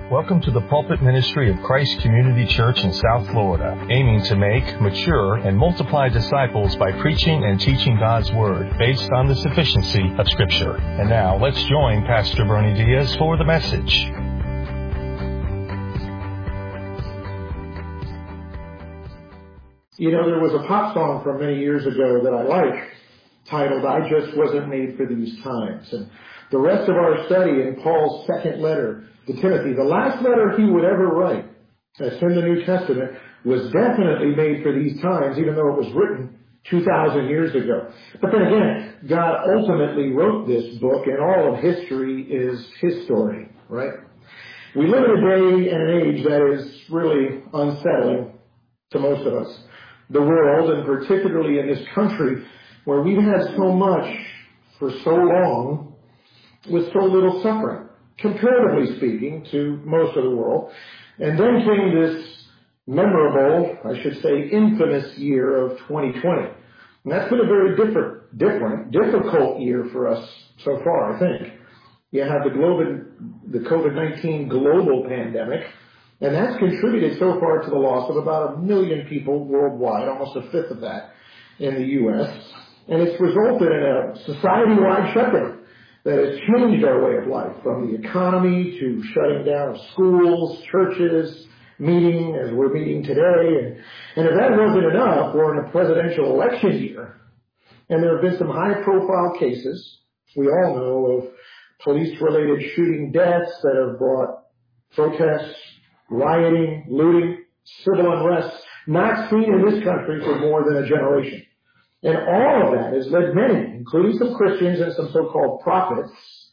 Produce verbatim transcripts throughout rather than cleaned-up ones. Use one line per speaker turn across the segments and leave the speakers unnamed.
Welcome to the pulpit ministry of Christ Community Church in South Florida, aiming to make, mature, and multiply disciples by preaching and teaching God's Word based on the sufficiency of Scripture. And now, let's join Pastor Bernie Diaz for the message.
You know, there was a pop song from many years ago that I like, titled, "I Just Wasn't Made for These Times." And the rest of our study in Paul's second letter to Timothy, the last letter he would ever write, that's in the New Testament, was definitely made for these times, even though it was written two thousand years ago. But then again, God ultimately wrote this book, and all of history is His story, right? We live in a day and an age that is really unsettling to most of us. The world, and particularly in this country, where we've had so much for so long with so little suffering, comparatively speaking, to most of the world. And then came this memorable, I should say, infamous year of twenty twenty. And that's been a very different, different, difficult year for us so far, I think. You have the global, the COVID nineteen global pandemic, and that's contributed so far to the loss of about a million people worldwide, almost a fifth of that in the U S And it's resulted in a society-wide shutdown that has changed our way of life, from the economy to shutting down of schools, churches, meeting as we're meeting today. And, and if that wasn't enough, we're in a presidential election year. And there have been some high-profile cases, we all know, of police-related shooting deaths that have brought protests, rioting, looting, civil unrest, not seen in this country for more than a generation. And all of that has led many, including some Christians and some so-called prophets,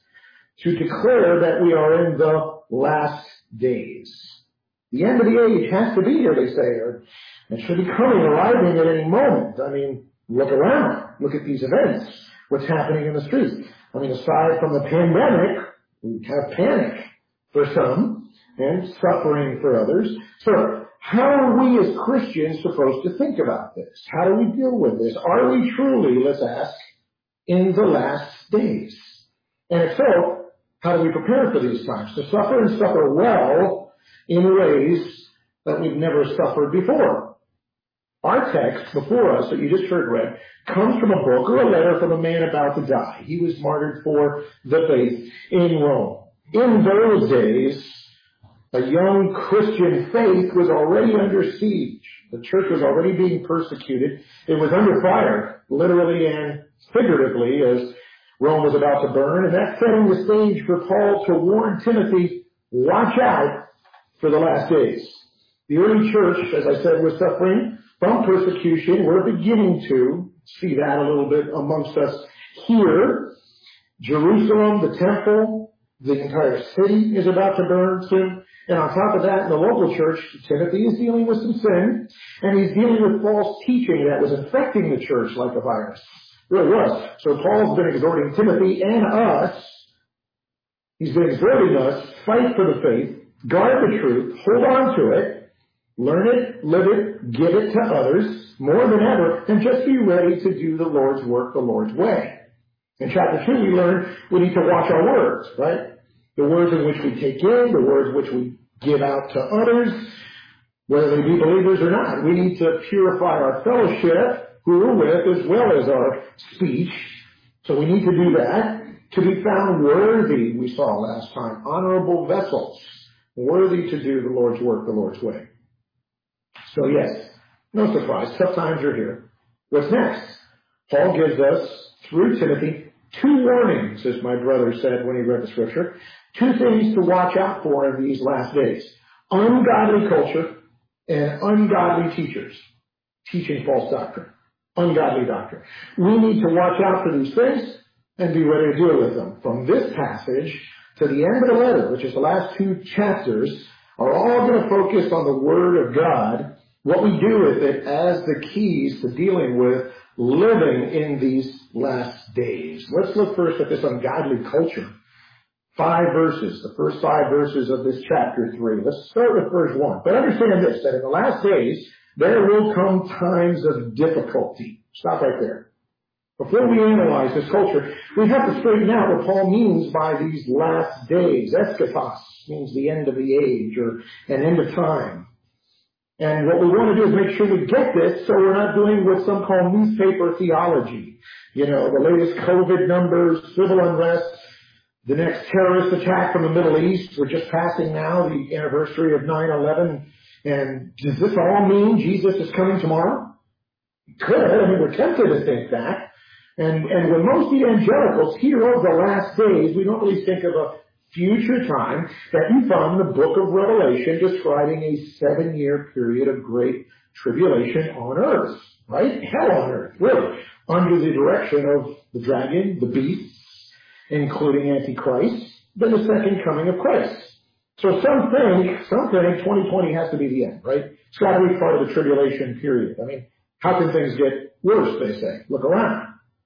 to declare that we are in the last days. The end of the age has to be here, they say, or it should be coming, arriving at any moment. I mean, look around. Look at these events. What's happening in the streets. I mean, aside from the pandemic, we have panic for some and suffering for others. So, how are we as Christians supposed to think about this? How do we deal with this? Are we truly, let's ask, in the last days? And if so, how do we prepare for these times? To suffer and suffer well in ways that we've never suffered before. Our text before us that you just heard read comes from a book or a letter from a man about to die. He was martyred for the faith in Rome. In those days, a young Christian faith was already under siege. The church was already being persecuted. It was under fire, literally and figuratively, as Rome was about to burn. And that's setting the stage for Paul to warn Timothy, watch out for the last days. The early church, as I said, was suffering from persecution. We're beginning to see that a little bit amongst us here. Jerusalem, the temple, the entire city is about to burn soon. And on top of that, in the local church, Timothy is dealing with some sin, and he's dealing with false teaching that was affecting the church like a virus. It really was. So Paul's been exhorting Timothy and us. He's been exhorting us, fight for the faith, guard the truth, hold on to it, learn it, live it, give it to others more than ever, and just be ready to do the Lord's work the Lord's way. In chapter two, we learn we need to watch our words, right? The words in which we take in, the words which we give out to others, whether they be believers or not. We need to purify our fellowship, who we're with, as well as our speech. So we need to do that. To be found worthy, we saw last time, honorable vessels, worthy to do the Lord's work the Lord's way. So yes, no surprise, tough times are here. What's next? Paul gives us, through Timothy, two warnings, as my brother said when he read the scripture. Two things to watch out for in these last days. Ungodly culture and ungodly teachers teaching false doctrine. Ungodly doctrine. We need to watch out for these things and be ready to deal with them. From this passage to the end of the letter, which is the last two chapters, are all going to focus on the Word of God, what we do with it as the keys to dealing with living in these last days. Let's look first at this ungodly culture. Five verses, the first five verses of this chapter three. Let's start with verse one. But understand this, that in the last days, there will come times of difficulty. Stop right there. Before we analyze this culture, we have to straighten out what Paul means by these last days. Eschatos means the end of the age or an end of time. And what we want to do is make sure we get this so we're not doing what some call newspaper theology. You know, the latest COVID numbers, civil unrest, the next terrorist attack from the Middle East. We're just passing now the anniversary of nine eleven. And does this all mean Jesus is coming tomorrow? It could. I mean, we're tempted to think that. And, and when most evangelicals hear of the last days, we don't really think of a future time that you find the book of Revelation describing a seven-year period of great tribulation on earth, right? Hell on earth, really, under the direction of the dragon, the beasts, including Antichrist, then the second coming of Christ. So some think, some think twenty twenty has to be the end, right? It's got to be part of the tribulation period. I mean, how can things get worse, they say? Look around.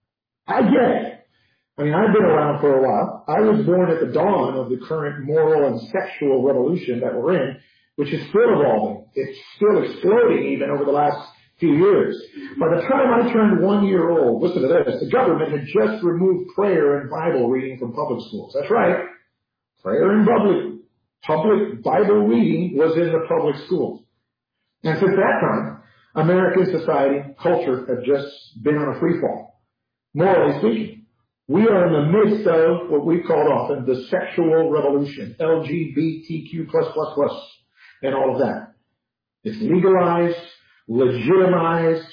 I get it. I mean, I've been around for a while. I was born at the dawn of the current moral and sexual revolution that we're in, which is still evolving. It's still exploding even over the last few years. By the time I turned one year old, listen to this, the government had just removed prayer and Bible reading from public schools. That's right. Prayer and public, public Bible reading was in the public schools. And since that time, American society, culture have just been on a free fall. Morally speaking, we are in the midst of what we've called often the sexual revolution, L G B T Q plus plus plus, and all of that. It's legalized, legitimized,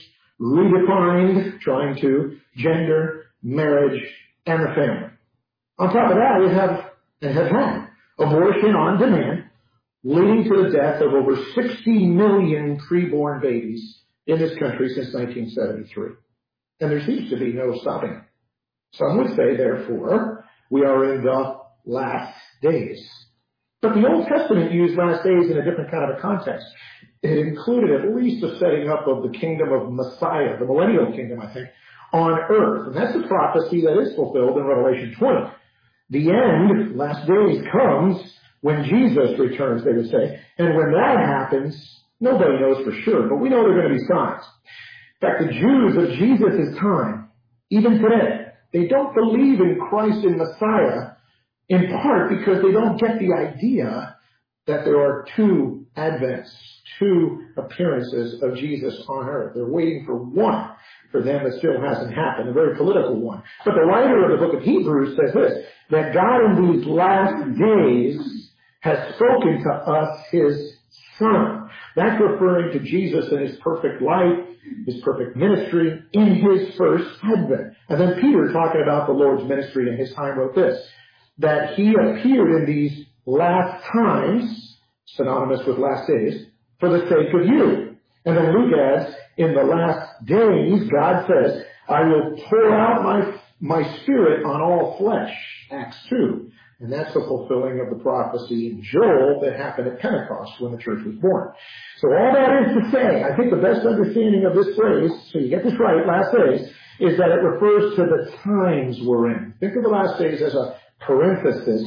redefined, trying to gender, marriage, and the family. On top of that, we have and have had abortion on demand, leading to the death of over sixty million preborn babies in this country since nineteen seventy-three. And there seems to be no stopping it. Some would say, therefore, we are in the last days. But the Old Testament used last days in a different kind of a context. It included at least the setting up of the kingdom of Messiah, the millennial kingdom, I think, on earth. And that's the prophecy that is fulfilled in Revelation twenty. The end, last days, comes when Jesus returns, they would say. And when that happens, nobody knows for sure, but we know there are going to be signs. In fact, the Jews of Jesus' time, even today, they don't believe in Christ and Messiah, in part because they don't get the idea that there are two advents, two appearances of Jesus on earth. They're waiting for one for them that still hasn't happened, a very political one. But the writer of the book of Hebrews says this, that God in these last days has spoken to us his Son. That's referring to Jesus and his perfect life, his perfect ministry in his first advent. And then Peter, talking about the Lord's ministry in his time, wrote this, that he appeared in these last times, synonymous with last days, for the sake of you. And then Luke adds, in the last days, God says, I will pour out my, my spirit on all flesh, Acts two. And that's the fulfilling of the prophecy in Joel that happened at Pentecost when the church was born. So all that is to say, I think the best understanding of this phrase, so you get this right, last days, is that it refers to the times we're in. Think of the last days as a parenthesis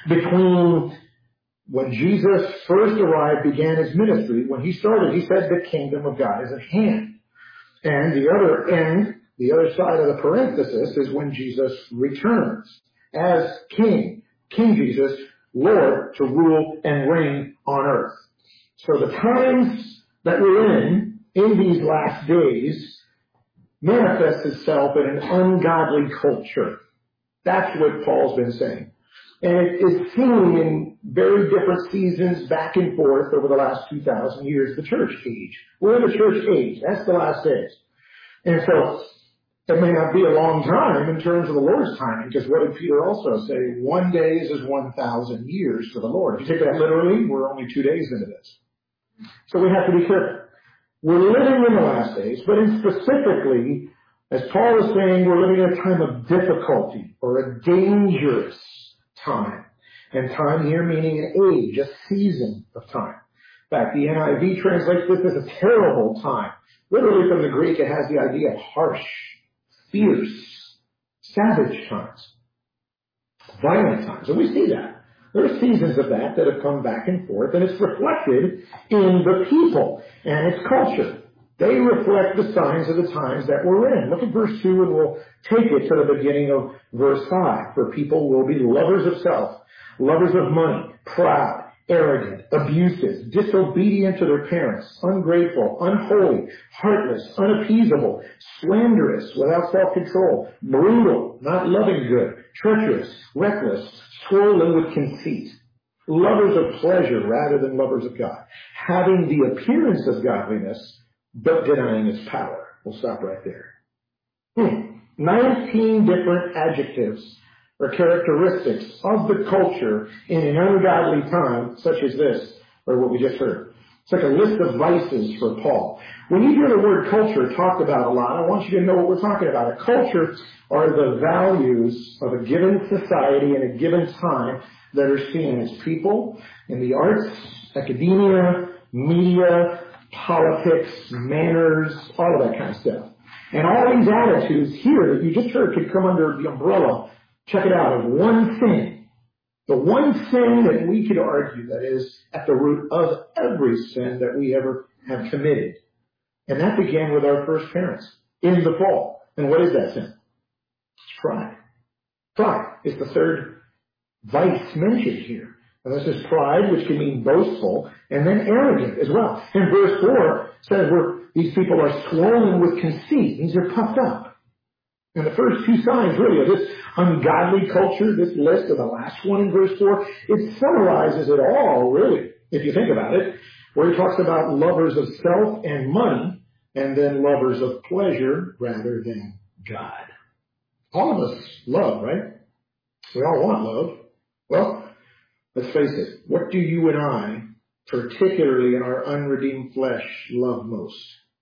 between when Jesus first arrived, began his ministry. When he started, he said the kingdom of God is at hand. And the other end, the other side of the parenthesis is when Jesus returns as king. King Jesus, Lord, to rule and reign on earth. So the times that we're in, in these last days, manifests itself in an ungodly culture. That's what Paul's been saying. And it is seen in very different seasons back and forth over the last two thousand years, the church age. We're in the church age. That's the last days. And so it may not be a long time in terms of the Lord's timing, because what did Peter also say? One day is as one thousand years for the Lord. If you take that literally, we're only two days into this. So we have to be careful. We're living in the last days, but in specifically, as Paul is saying, we're living in a time of difficulty or a dangerous time. And time here meaning an age, a season of time. In fact, the N I V translates this as a terrible time. Literally from the Greek, it has the idea of harsh, fierce, savage times, violent times. And we see that. There are seasons of that that have come back and forth, and it's reflected in the people and its culture. They reflect the signs of the times that we're in. Look at verse two and we'll take it to the beginning of verse five. For people will be lovers of self, lovers of money, proud, arrogant, abusive, disobedient to their parents, ungrateful, unholy, heartless, unappeasable, slanderous, without self-control, brutal, not loving good, treacherous, reckless, swollen with conceit, lovers of pleasure rather than lovers of God, having the appearance of godliness, but denying its power. We'll stop right there. Hmm. Nineteen different adjectives or characteristics of the culture in an ungodly time such as this, or what we just heard. It's like a list of vices for Paul. When you hear the word culture talked about a lot, I want you to know what we're talking about. A culture are the values of a given society in a given time that are seen as people in the arts, academia, media, politics, manners, all of that kind of stuff. And all these attitudes here that you just heard could come under the umbrella, check it out, of one sin. The one sin that we could argue that is at the root of every sin that we ever have committed. And that began with our first parents in the fall. And what is that sin? It's pride. Pride is the third vice mentioned here. And this is pride, which can mean boastful, and then arrogant as well. And verse four says we're, these people are swollen with conceit. These are puffed up. And the first two signs really of this ungodly culture, this list of the last one in verse four, it summarizes it all, really, if you think about it, where he talks about lovers of self and money, and then lovers of pleasure rather than God. All of us love, right? We all want love. Well, let's face it, what do you and I, particularly in our unredeemed flesh, love most?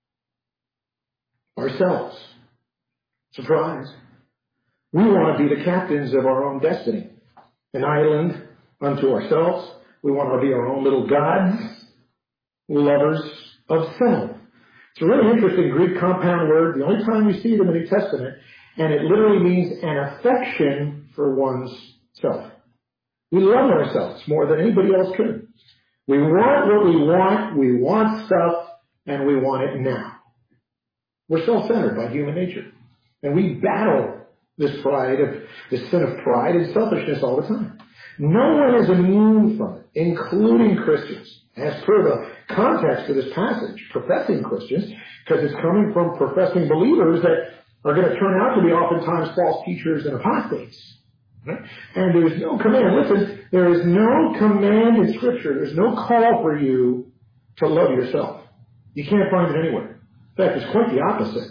Ourselves. Surprise. We want to be the captains of our own destiny. An island unto ourselves. We want to be our own little gods. Lovers of self. It's a really interesting Greek compound word. The only time you see it in the New Testament. And it literally means an affection for one's self. We love ourselves more than anybody else could. We want what we want. We want stuff. And we want it now. We're self-centered by human nature. And we battle this pride of, this sin of pride and selfishness all the time. No one is immune from it, including Christians. As per the context of this passage, professing Christians, because it's coming from professing believers that are going to turn out to be oftentimes false teachers and apostates. Right? And there's no command. Listen, there is no command in Scripture. There's no call for you to love yourself. You can't find it anywhere. In fact, it's quite the opposite.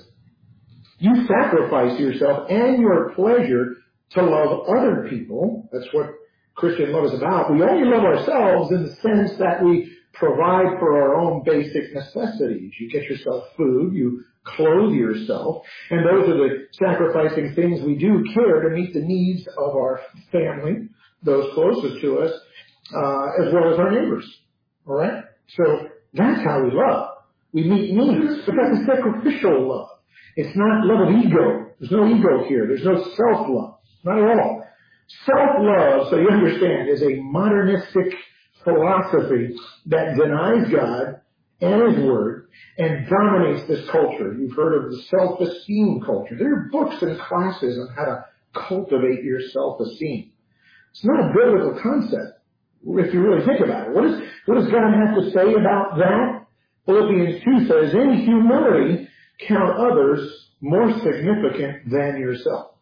You sacrifice yourself and your pleasure to love other people. That's what Christian love is about. We only love ourselves in the sense that we provide for our own basic necessities. You get yourself food, you clothe yourself, and those are the sacrificing things we do care to meet the needs of our family, those closest to us, uh, as well as our neighbors. All right? So that's how we love. We meet needs, but that's a sacrificial love. It's not love of ego. There's no ego here. There's no self-love. Not at all. Self-love, so you understand, is a modernistic philosophy that denies God and His Word and dominates this culture. You've heard of the self-esteem culture. There are books and classes on how to cultivate your self-esteem. It's not a biblical concept, if you really think about it. What, is, what does God have to say about that? Philippians two says, in humility, count others more significant than yourself.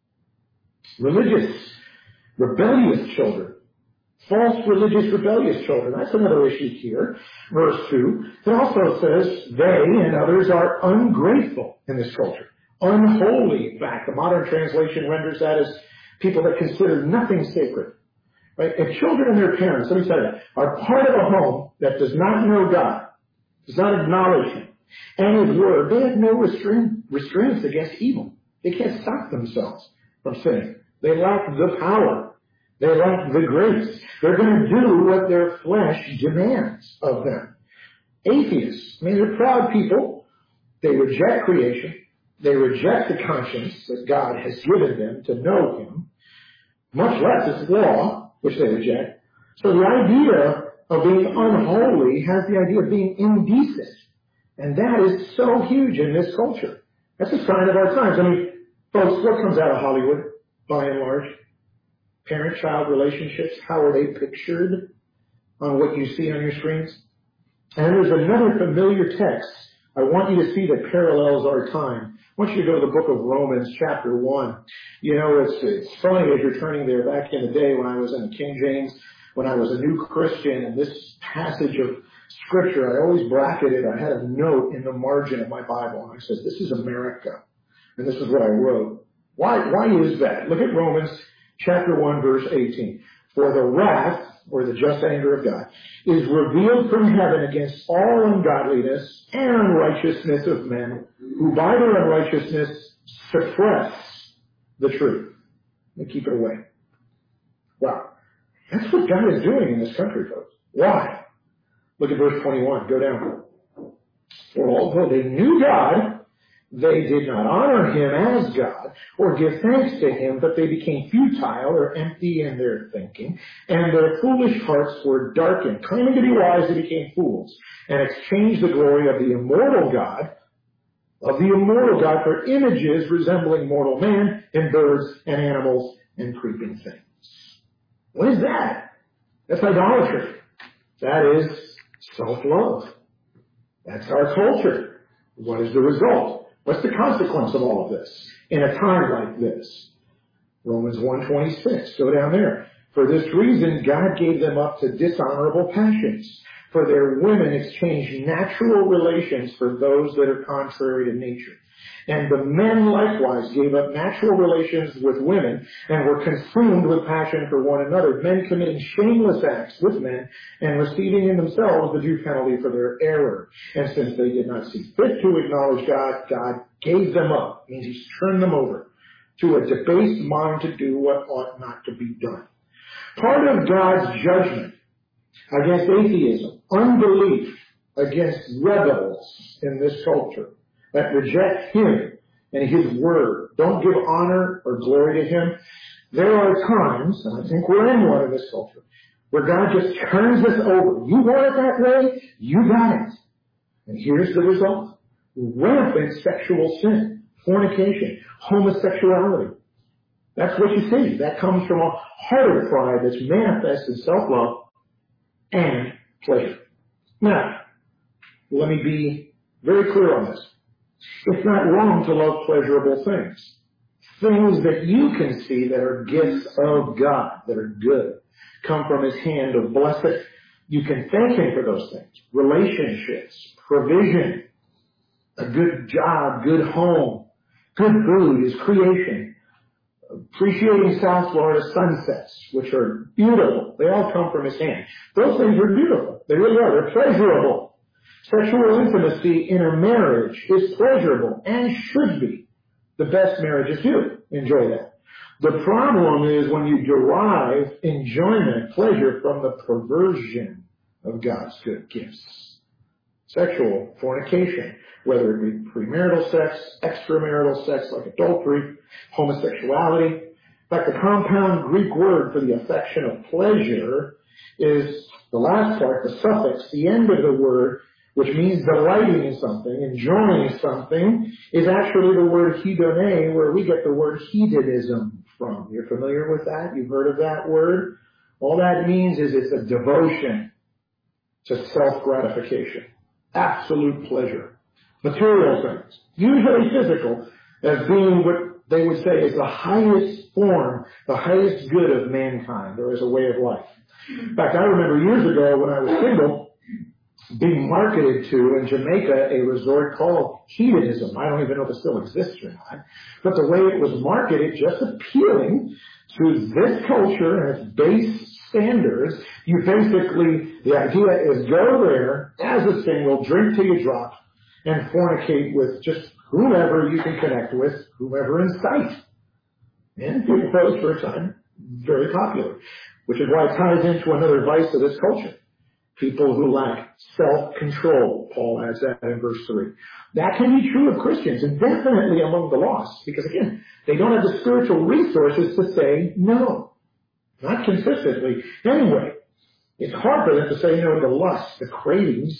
Religious, rebellious children. False religious rebellious children. That's another issue here. Verse two. It also says they and others are ungrateful in this culture. Unholy, in fact. The modern translation renders that as people that consider nothing sacred. Right? If children and their parents, let me tell you, are part of a home that does not know God, does not acknowledge Him and His Word, they have no restraint, restraints against evil. They can't stop themselves from sinning. They lack the power. They lack the grace. They're going to do what their flesh demands of them. Atheists, I mean, they're proud people. They reject creation. They reject the conscience that God has given them to know Him, much less His law, which they reject. So the idea of being unholy has the idea of being indecent. And that is so huge in this culture. That's a sign of our times. I mean, folks, what comes out of Hollywood, by and large? Parent-child relationships, how are they pictured on what you see on your screens? And there's another familiar text I want you to see that parallels our time. I want you to go to the book of Romans, chapter one. You know, it's, it's funny as you're turning there. Back in the day when I was in the King James, when I was a new Christian, and this passage of Scripture, I always bracketed. I had a note in the margin of my Bible, and I said, this is America. And this is what I wrote. Why, why is that? Look at Romans chapter one, verse eighteen. For the wrath, or the just anger of God, is revealed from heaven against all ungodliness and unrighteousness of men, who by their unrighteousness suppress the truth. They keep it away. Wow. That's what God is doing in this country, folks. Why? Look at verse twenty-one. Go down. For although they knew God, they did not honor him as God or give thanks to him, but they became futile or empty in their thinking, and their foolish hearts were darkened. Claiming to be wise, they became fools and exchanged the glory of the immortal God, of the immortal God for images resembling mortal man and birds and animals and creeping things. What is that? That's idolatry. That is self-love. That's our culture. What is the result? What's the consequence of all of this in a time like this? Romans one twenty-six. Go down there. For this reason, God gave them up to dishonorable passions. For their women exchanged natural relations for those that are contrary to nature. And the men likewise gave up natural relations with women and were consumed with passion for one another, men committing shameless acts with men and receiving in themselves the due penalty for their error. And since they did not see fit to acknowledge God, God gave them up. It means he's turned them over to a debased mind to do what ought not to be done. Part of God's judgment against atheism, unbelief, against rebels in this culture that reject him and his word, don't give honor or glory to him. There are times, and I think we're in one in this culture, where God just turns us over. You want it that way? You got it. And here's the result. Rampant sexual sin, fornication, homosexuality. That's what you see. That comes from a heart of pride that's manifest in self-love and pleasure. Now, let me be very clear on this. It's not wrong to love pleasurable things. Things that you can see that are gifts of God, that are good, come from his hand of blessing. You can thank him for those things. Relationships, provision, a good job, good home, good food, his creation. Appreciating South Florida sunsets, which are beautiful. They all come from his hand. Those things are beautiful. They really are. They're pleasurable. Sexual intimacy in a marriage is pleasurable and should be. The best marriages do enjoy that. The problem is when you derive enjoyment, pleasure from the perversion of God's good gifts. Sexual fornication, whether it be premarital sex, extramarital sex like adultery, homosexuality. In fact, the compound Greek word for the affection of pleasure is the last part, the suffix, the end of the word, which means delighting in something, enjoying something, is actually the word hedone, where we get the word hedonism from. You're familiar with that? You've heard of that word? All that means is it's a devotion to self-gratification, absolute pleasure. Material things, usually physical, as being what they would say is the highest form, the highest good of mankind, or as a way of life. In fact, I remember years ago when I was single, being marketed to in Jamaica a resort called hedonism. I don't even know if it still exists or not. But the way it was marketed, just appealing to this culture and its base standards, you basically, the idea is go there as a single, drink till you drop, and fornicate with just whomever you can connect with, whomever in sight. And people those for a time, very popular, which is why it ties into another vice of this culture. People who lack self-control. Paul adds that in verse three. That can be true of Christians and definitely among the lost because, again, they don't have the spiritual resources to say no. Not consistently. Anyway, it's hard for them to say no to the lust, the cravings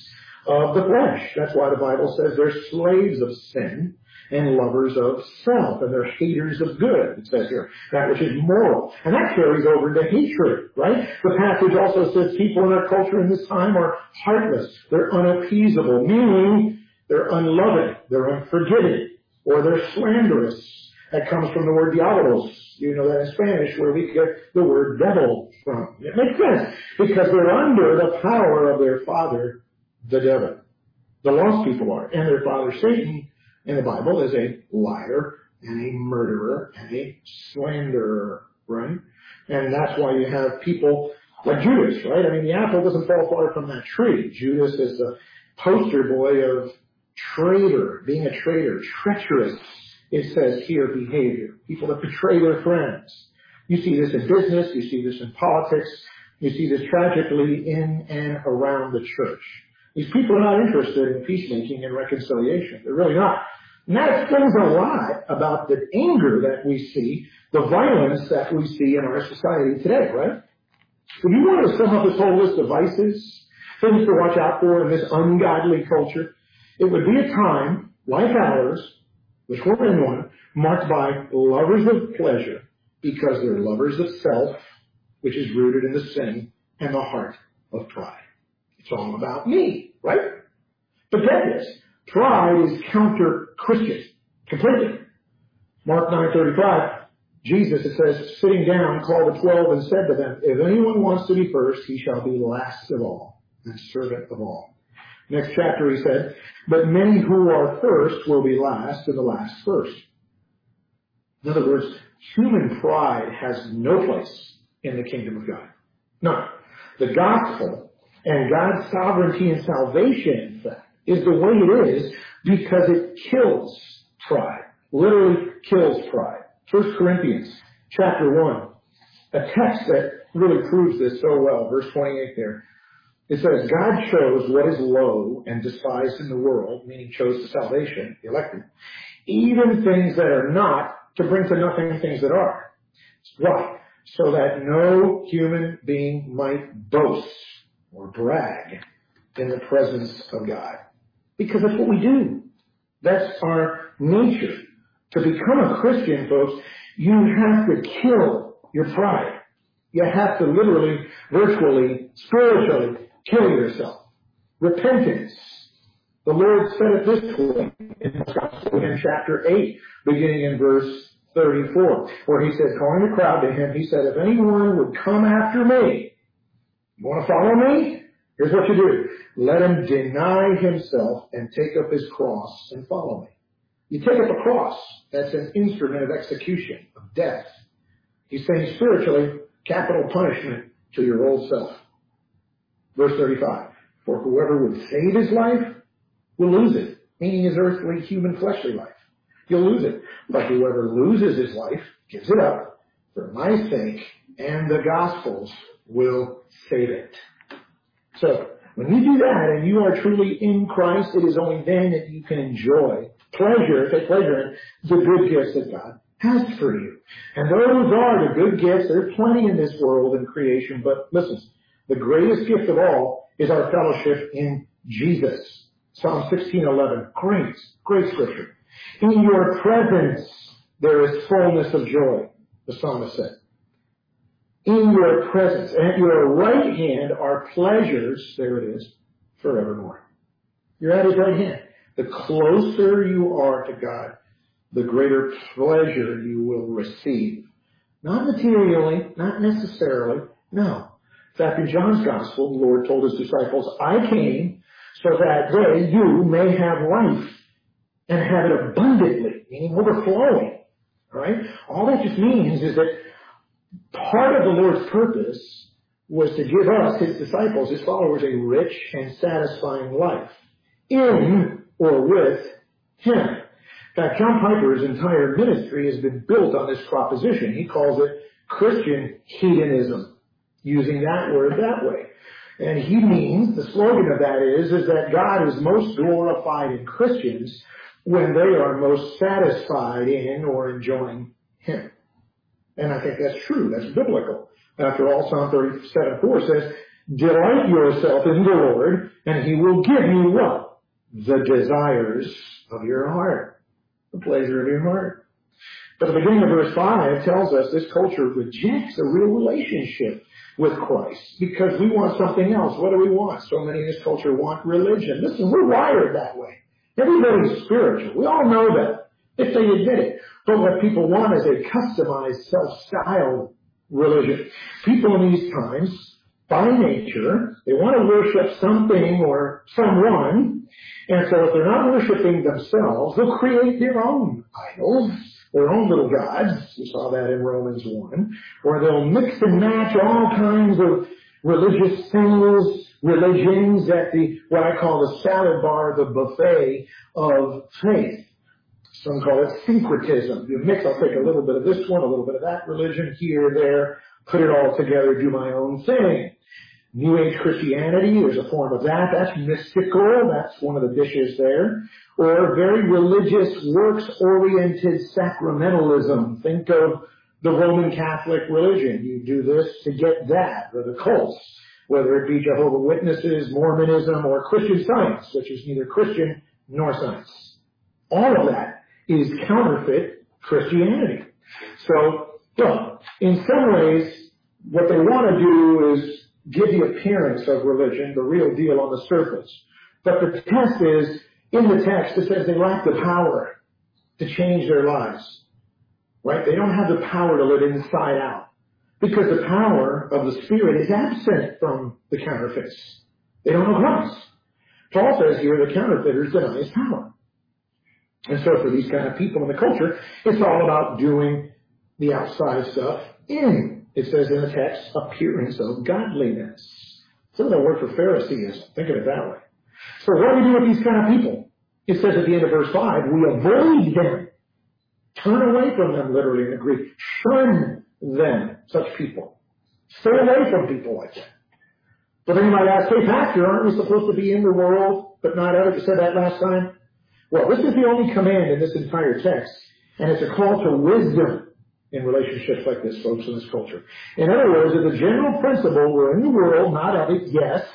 of the flesh. That's why the Bible says they're slaves of sin and lovers of self, and they're haters of good, it says here, that which is moral. And that carries over into hatred, right? The passage also says people in our culture in this time are heartless. They're unappeasable, meaning they're unloving, they're unforgiving, or they're slanderous. That comes from the word diabolos. You know that in Spanish, where we get the word devil from. It makes sense, because they're under the power of their father, the devil. The lost people are. And their father, Satan, in the Bible, is a liar and a murderer and a slanderer, right? And that's why you have people like Judas, right? I mean, the apple doesn't fall far from that tree. Judas is the poster boy of traitor, being a traitor, treacherous, it says here, behavior. People that betray their friends. You see this in business. You see this in politics. You see this tragically in and around the church. These people are not interested in peacemaking and reconciliation. They're really not. And that explains a lot about the anger that we see, the violence that we see in our society today, right? If you want to sum up this whole list of vices, things to watch out for in this ungodly culture, it would be a time like ours, which we're in one, marked by lovers of pleasure, because they're lovers of self, which is rooted in the sin and the heart of pride. It's all about me, right? But get this, pride is counter-Christian, completely. Mark nine thirty-five, Jesus, it says, sitting down, called the twelve and said to them, if anyone wants to be first, he shall be last of all and servant of all. Next chapter he said, but many who are first will be last, and the last first. In other words, human pride has no place in the kingdom of God. No. The gospel and God's sovereignty and salvation, in fact, is the way it is because it kills pride. Literally kills pride. First Corinthians chapter one, a text that really proves this so well. Verse twenty-eight there. It says, God chose what is low and despised in the world, meaning chose the salvation, the elected, even things that are not, to bring to nothing things that are. Why? So that no human being might boast or brag in the presence of God. Because that's what we do. That's our nature. To become a Christian, folks, you have to kill your pride. You have to literally, virtually, spiritually, kill yourself. Repentance. The Lord said it this way in chapter eight, beginning in verse thirty-four, where he said, calling the crowd to him, he said, if anyone would come after me, you want to follow me? Here's what you do. Let him deny himself and take up his cross and follow me. You take up a cross. That's an instrument of execution, of death. He's saying spiritually, capital punishment to your old self. Verse thirty-five, for whoever would save his life will lose it, meaning his earthly, human, fleshly life. You'll lose it. But whoever loses his life, gives it up, for my sake and the gospel's will save it. So, when you do that and you are truly in Christ, it is only then that you can enjoy pleasure, take pleasure in the good gifts that God has for you. And those are the good gifts. There's plenty in this world and creation, but listen, the greatest gift of all is our fellowship in Jesus. Psalm sixteen eleven. Great, great scripture. In your presence there is fullness of joy, the psalmist said. In your presence, and at your right hand are pleasures, there it is, forevermore. You're at his right hand. The closer you are to God, the greater pleasure you will receive. Not materially, not necessarily, no. In fact, in John's Gospel, the Lord told his disciples, I came so that they, you, may have life and have it abundantly, meaning overflowing. All right? All that just means is that part of the Lord's purpose was to give us, his disciples, his followers, a rich and satisfying life in or with him. In fact, John Piper's entire ministry has been built on this proposition. He calls it Christian hedonism, using that word that way. And he means, the slogan of that is, is that God is most glorified in Christians when they are most satisfied in or enjoying him. And I think that's true. That's biblical. After all, Psalm thirty-seven four says, Delight yourself in the Lord, and he will give you what? The desires of your heart. The pleasure of your heart. But the beginning of verse five tells us this culture rejects a real relationship with Christ because we want something else. What do we want? So many in this culture want religion. Listen, we're wired that way. Everybody's spiritual. We all know that, if they admit it. But what people want is a customized, self-styled religion. People in these times, by nature, they want to worship something or someone. And so if they're not worshiping themselves, they'll create their own idols, their own little gods. We saw that in Romans one. Or they'll mix and match all kinds of religious things, religions at the, what I call the salad bar, the buffet of faith. Some call it syncretism. You mix, I'll take a little bit of this one, a little bit of that religion, here, there, put it all together, do my own thing. New Age Christianity, there's a form of that. That's mystical. That's one of the dishes there. Or very religious, works-oriented sacramentalism. Think of the Roman Catholic religion. You do this to get that, or the cults, whether it be Jehovah's Witnesses, Mormonism, or Christian Science, which is neither Christian nor science. All of that is counterfeit Christianity. So, well, in some ways, what they want to do is give the appearance of religion, the real deal on the surface. But the test is, in the text, it says they lack the power to change their lives. Right? They don't have the power to live inside out. Because the power of the Spirit is absent from the counterfeits. They don't know Christ. Paul says here the counterfeiters deny his power. And so for these kind of people in the culture, it's all about doing the outside stuff in, it says in the text, appearance of godliness. Some of the word for Phariseeism. Think of it that way. So what do we do with these kind of people? It says at the end of verse five, we avoid them. Turn away from them, literally in the Greek. Shun them, such people. Stay away from people like that. But then you might ask, hey, Pastor, aren't we supposed to be in the world, but not of it? You said that last time. Well, this is the only command in this entire text, and it's a call to wisdom in relationships like this, folks, in this culture. In other words, as a general principle, we're in the world, not of it, yes,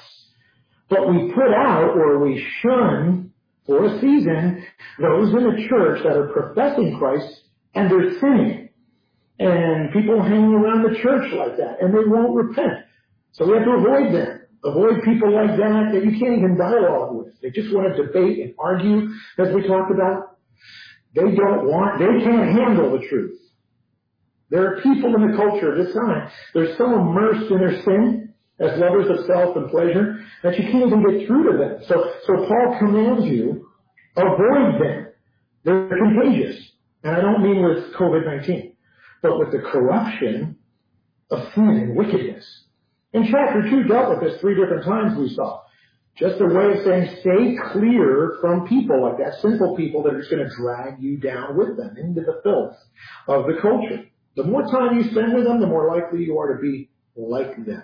but we put out, or we shun, for a season, those in the church that are professing Christ, and they're sinning. And people hanging around the church like that, and they won't repent. So we have to avoid them. Avoid people like that that you can't even dialogue with. They just want to debate and argue, as we talked about. They don't want, they can't handle the truth. There are people in the culture of this time, they're so immersed in their sin as lovers of self and pleasure that you can't even get through to them. So, so Paul commands you, avoid them. They're contagious. And I don't mean with covid nineteen, but with the corruption of sin and wickedness. In chapter two dealt with this three different times we saw. Just a way of saying stay clear from people like that, simple people that are just going to drag you down with them into the filth of the culture. The more time you spend with them, the more likely you are to be like them.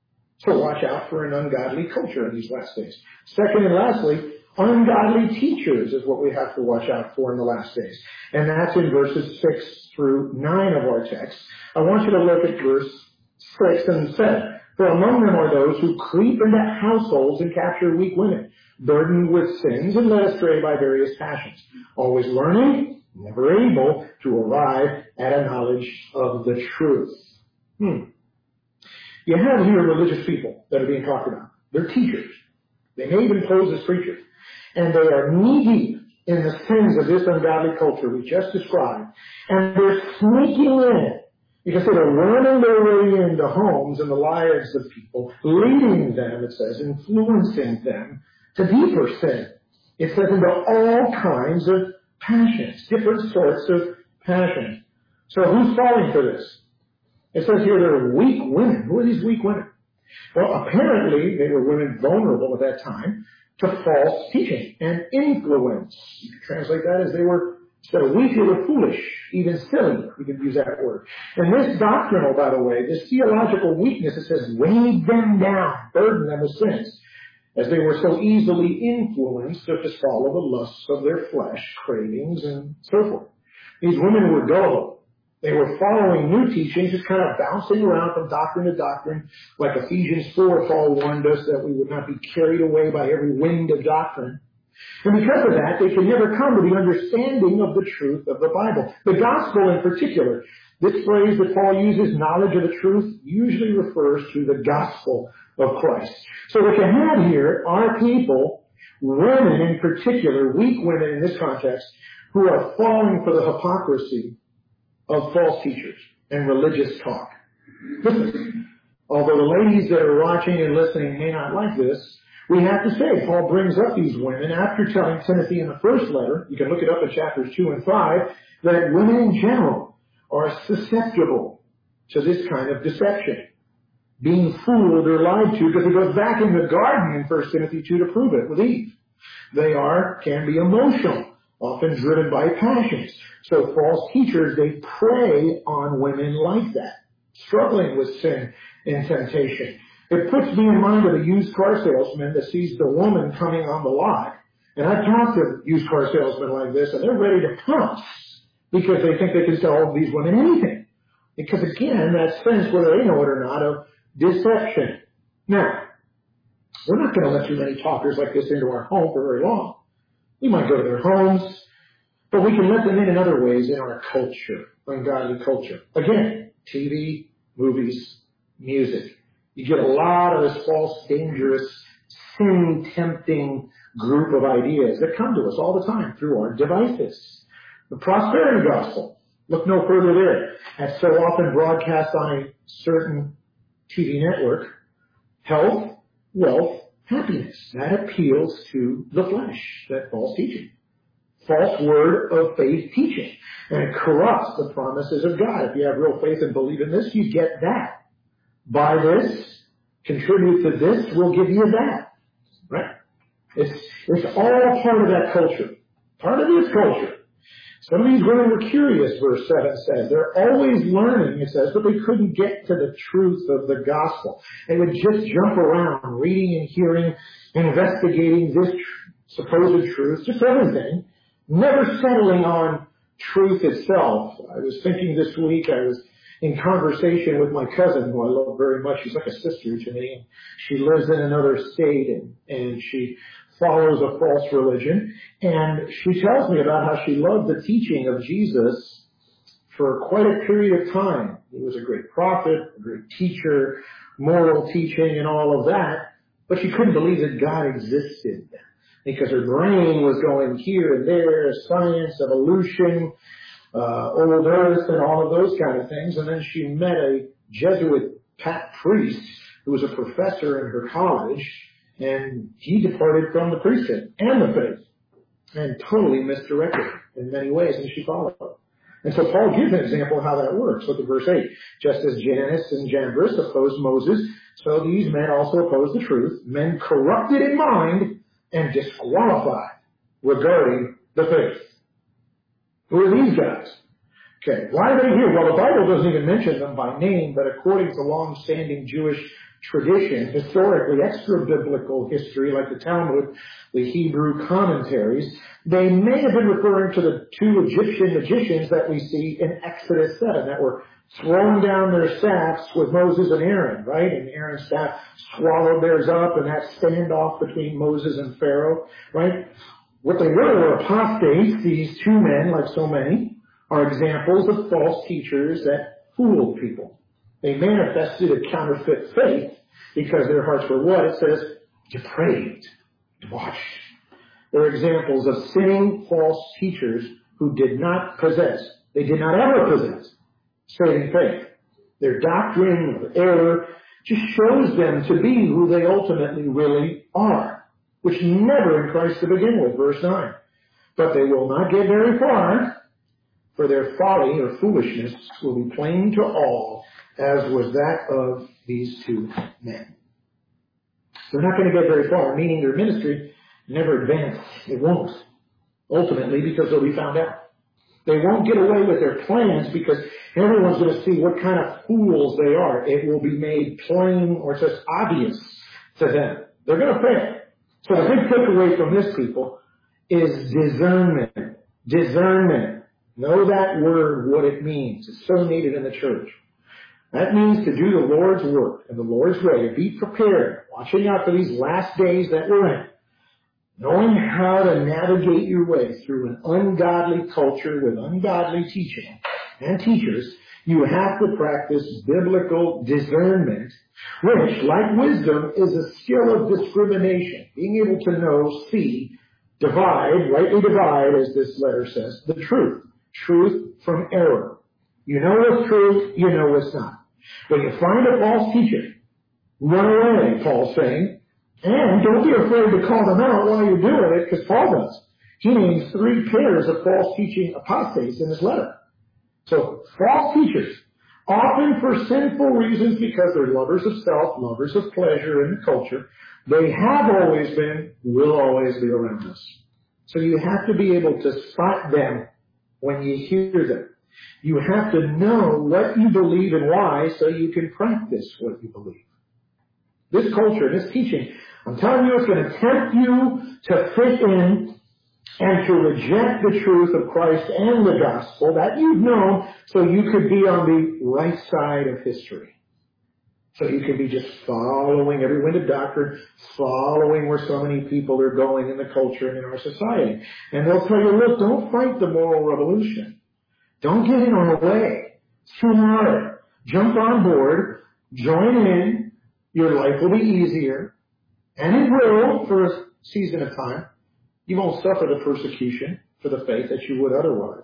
So watch out for an ungodly culture in these last days. Second and lastly, ungodly teachers is what we have to watch out for in the last days. And that's in verses six through nine of our text. I want you to look at verse six and seven. For among them are those who creep into households and capture weak women, burdened with sins and led astray by various passions, always learning, never able to arrive at a knowledge of the truth. Hmm. You have here religious people that are being talked about. They're teachers. They may even pose as preachers. And they are knee-deep in the sins of this ungodly culture we just described. And they're sneaking in. You can say they're running their way into homes and the lives of people, leading them, it says, influencing them to deeper sin. It says into all kinds of passions, different sorts of passions. So who's falling for this? It says here they're weak women. Who are these weak women? Well, apparently they were women vulnerable at that time to false teaching and influence. You can translate that as they were, instead of weak, they were foolish, even silly. We can use that word. And this doctrinal, by the way, this theological weakness, it says, weighed them down, burdened them with sins, as they were so easily influenced to just follow the lusts of their flesh, cravings, and so forth. These women were gullible. They were following new teachings, just kind of bouncing around from doctrine to doctrine, like Ephesians four, Paul warned us that we would not be carried away by every wind of doctrine. And because of that, they could never come to the understanding of the truth of the Bible. The gospel in particular, this phrase that Paul uses, knowledge of the truth, usually refers to the gospel of Christ. So what you have here are people, women in particular, weak women in this context, who are falling for the hypocrisy of false teachers and religious talk. Listen, although the ladies that are watching and listening may not like this, we have to say Paul brings up these women after telling Timothy in the first letter, you can look it up in chapters two and five, that women in general are susceptible to this kind of deception, being fooled or lied to, because it goes back in the garden in First Timothy two to prove it with Eve. They are, can be emotional, often driven by passions. So false teachers, they prey on women like that, struggling with sin and temptation. It puts me in mind of a used car salesman that sees the woman coming on the lot. And I've talked to used car salesmen like this, and they're ready to pounce because they think they can sell these women anything. Because again, that sense, whether they know it or not, of deception. Now, we're not going to let too many talkers like this into our home for very long. We might go to their homes, but we can let them in in other ways in our culture, ungodly culture. Again, T V, movies, music. You get a lot of this false, dangerous, sin-tempting group of ideas that come to us all the time through our devices. The prosperity gospel, look no further there. That's so often broadcast on a certain T V network. Health, wealth, happiness. That appeals to the flesh, that false teaching. False word of faith teaching. And it corrupts the promises of God. If you have real faith and believe in this, you get that. Buy this, contribute to this, we'll give you that. Right? It's, it's all part of that culture. Part of this culture. Some of these women were curious, verse seven says. They're always learning, it says, but they couldn't get to the truth of the gospel. They would just jump around, reading and hearing, investigating this tr- supposed truth, just everything, never settling on truth itself. I was thinking this week, I was in conversation with my cousin, who I love very much. She's like a sister to me. And she lives in another state, and, and she follows a false religion. And she tells me about how she loved the teaching of Jesus for quite a period of time. He was a great prophet, a great teacher, moral teaching and all of that. But she couldn't believe that God existed because her brain was going here and there, science, evolution, Uh, old earth and all of those kind of things. And then she met a Jesuit Pat priest who was a professor in her college, and he departed from the priesthood and the faith and totally misdirected her in many ways, and she followed. And so Paul gives an example of how that works. Look at verse eight. Just as Jannes and Jambres opposed Moses, so these men also oppose the truth, men corrupted in mind and disqualified regarding the faith. Who are these guys? Okay, why are they here? Well, the Bible doesn't even mention them by name, but according to long-standing Jewish tradition, historically, extra-biblical history, like the Talmud, the Hebrew commentaries, they may have been referring to the two Egyptian magicians that we see in Exodus seven that were throwing down their staffs with Moses and Aaron, right? And Aaron's staff swallowed theirs up, and that standoff between Moses and Pharaoh, right? What they were were apostates. These two men, like so many, are examples of false teachers that fooled people. They manifested a counterfeit faith because their hearts were what? It says, depraved, debauched. They're examples of sinning false teachers who did not possess, they did not ever possess saving faith. Their doctrine of error just shows them to be who they ultimately really are, which never in Christ to begin with, verse nine. But they will not get very far, for their folly or foolishness will be plain to all, as was that of these two men. They're not going to get very far, meaning their ministry never advanced. It won't, ultimately, because they'll be found out. They won't get away with their plans because everyone's going to see what kind of fools they are. It will be made plain or just obvious to them. They're going to fail. So the big takeaway from this, people, is discernment. Discernment. Know that word, what it means. It's so needed in the church. That means to do the Lord's work in the Lord's way, to be prepared, watching out for these last days that we're in, knowing how to navigate your way through an ungodly culture with ungodly teaching and teachers. You have to practice biblical discernment, which, like wisdom, is a skill of discrimination, being able to know, see, divide, rightly divide, as this letter says, the truth. Truth from error. You know what's true, you know what's not. When you find a false teacher, run away, Paul's saying, and don't be afraid to call them out while you're doing it, because Paul does. He names three pairs of false teaching apostates in his letter. So, false teachers, often for sinful reasons because they're lovers of self, lovers of pleasure in the culture, they have always been, will always be around us. So you have to be able to spot them when you hear them. You have to know what you believe and why so you can practice what you believe. This culture, this teaching, I'm telling you, it's going to tempt you to fit in and to reject the truth of Christ and the gospel that you've known so you could be on the right side of history. So you can be just following every wind of doctrine, following where so many people are going in the culture and in our society. And they'll tell you, look, don't fight the moral revolution. Don't get in our way. It's too hard. Jump on board, join in, your life will be easier, and it will for a season of time. You won't suffer the persecution for the faith that you would otherwise.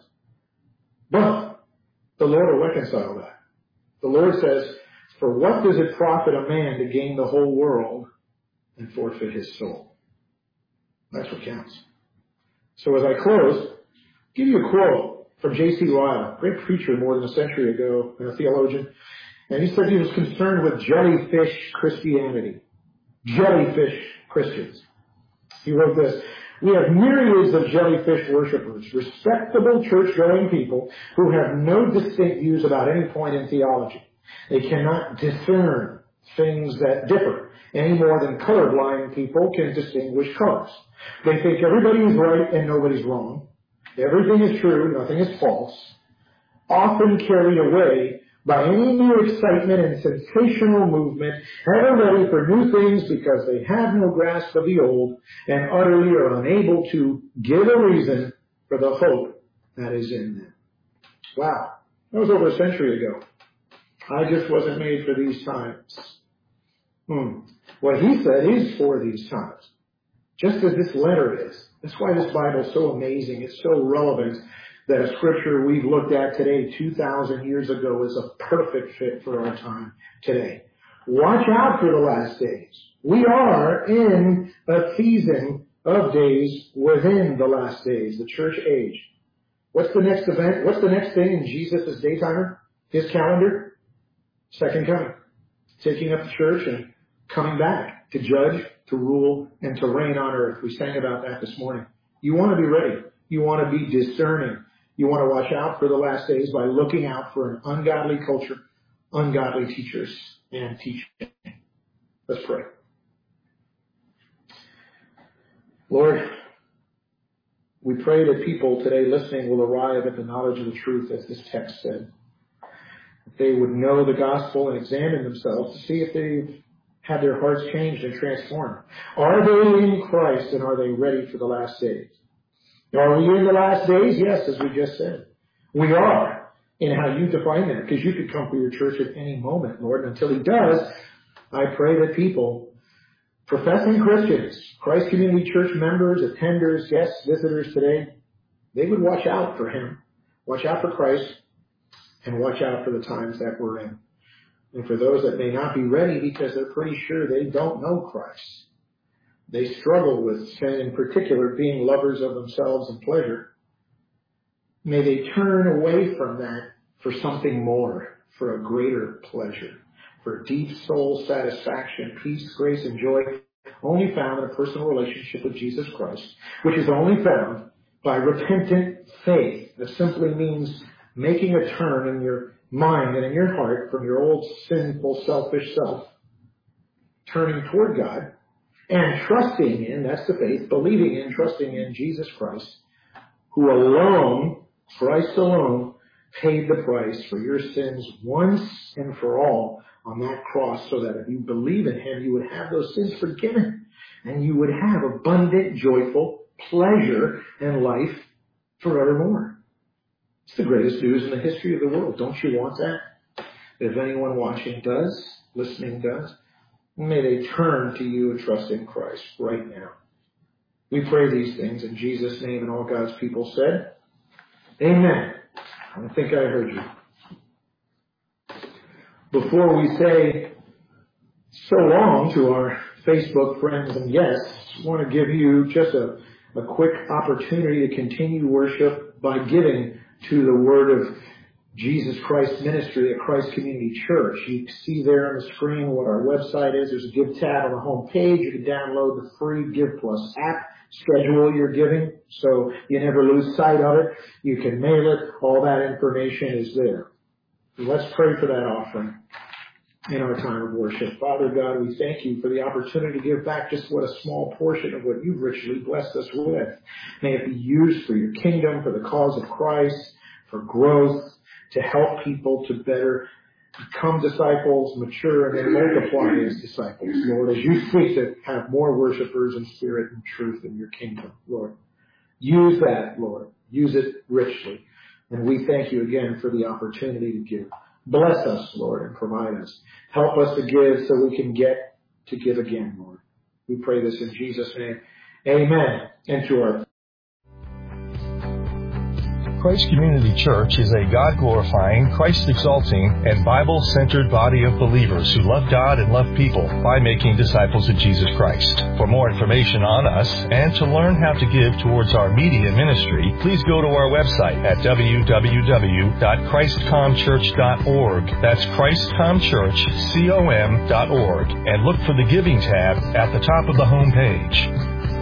But the Lord will reconcile that. The Lord says, for what does it profit a man to gain the whole world and forfeit his soul? That's what counts. So as I close, I'll give you a quote from J C Ryle, a great preacher more than a century ago, and a theologian. And he said he was concerned with jellyfish Christianity. Jellyfish Christians. He wrote this: we have myriads of jellyfish worshippers, respectable church-going people who have no distinct views about any point in theology. They cannot discern things that differ any more than colorblind people can distinguish colors. They think everybody is right and nobody's wrong. Everything is true, nothing is false. Often carried away by any new excitement and sensational movement, ever ready for new things because they have no grasp of the old and utterly are unable to give a reason for the hope that is in them. Wow. That was over a century ago. I just wasn't made for these times. Hmm. What he said is for these times. Just as this letter is. That's why this Bible is so amazing. It's so relevant that a scripture we've looked at today two thousand years ago is a perfect fit for our time today. Watch out for the last days. We are in a season of days within the last days, the church age. What's the next event? What's the next thing in Jesus' daytimer? His calendar? Second coming. Taking up the church and coming back to judge, to rule, and to reign on earth. We sang about that this morning. You want to be ready. You want to be discerning. You want to watch out for the last days by looking out for an ungodly culture, ungodly teachers, and teaching. Let's pray. Lord, we pray that people today listening will arrive at the knowledge of the truth, as this text said. That they would know the gospel and examine themselves to see if they've had their hearts changed and transformed. Are they in Christ, and are they ready for the last days? Are we in the last days? Yes, as we just said. We are, in how you define that, because you could come for your church at any moment, Lord. And until he does, I pray that people, professing Christians, Christ Community Church members, attenders, guests, visitors today, they would watch out for him, watch out for Christ, and watch out for the times that we're in. And for those that may not be ready because they're pretty sure they don't know Christ, they struggle with sin, in particular, being lovers of themselves and pleasure. May they turn away from that for something more, for a greater pleasure, for deep soul satisfaction, peace, grace, and joy, only found in a personal relationship with Jesus Christ, which is only found by repentant faith. That simply means making a turn in your mind and in your heart from your old sinful, selfish self, turning toward God, and trusting in, that's the faith, believing in, trusting in Jesus Christ, who alone Christ alone paid the price for your sins once and for all on that cross, so that if you believe in him, you would have those sins forgiven, and you would have abundant, joyful pleasure and life forevermore. It's the greatest news in the history of the world. Don't you want that? If anyone watching does, listening does, may they turn to you and trust in Christ right now. We pray these things in Jesus' name, and all God's people said, amen. I think I heard you. Before we say so long to our Facebook friends and guests, I want to give you just a, a quick opportunity to continue worship by giving to the Word of Jesus Christ Ministry at Christ Community Church. You can see there on the screen what our website is. There's a Give tab on the home page. You can download the free Give Plus app. Schedule your giving so you never lose sight of it. You can mail it. All that information is there. Let's pray for that offering in our time of worship. Father God, we thank you for the opportunity to give back just what a small portion of what you've richly blessed us with. May it be used for your kingdom, for the cause of Christ, for growth, to help people to better become disciples, mature, and then multiply as disciples, Lord, as you seek to have more worshipers in spirit and truth in your kingdom, Lord. Use that, Lord. Use it richly. And we thank you again for the opportunity to give. Bless us, Lord, and provide us. Help us to give so we can get to give again, Lord. We pray this in Jesus' name. Amen. And to our
Christ Community Church is a God-glorifying, Christ-exalting, and Bible-centered body of believers who love God and love people by making disciples of Jesus Christ. For more information on us and to learn how to give towards our media ministry, please go to our website at w w w dot christ com church dot org. That's christ com church com dot org, and look for the Giving tab at the top of the home page.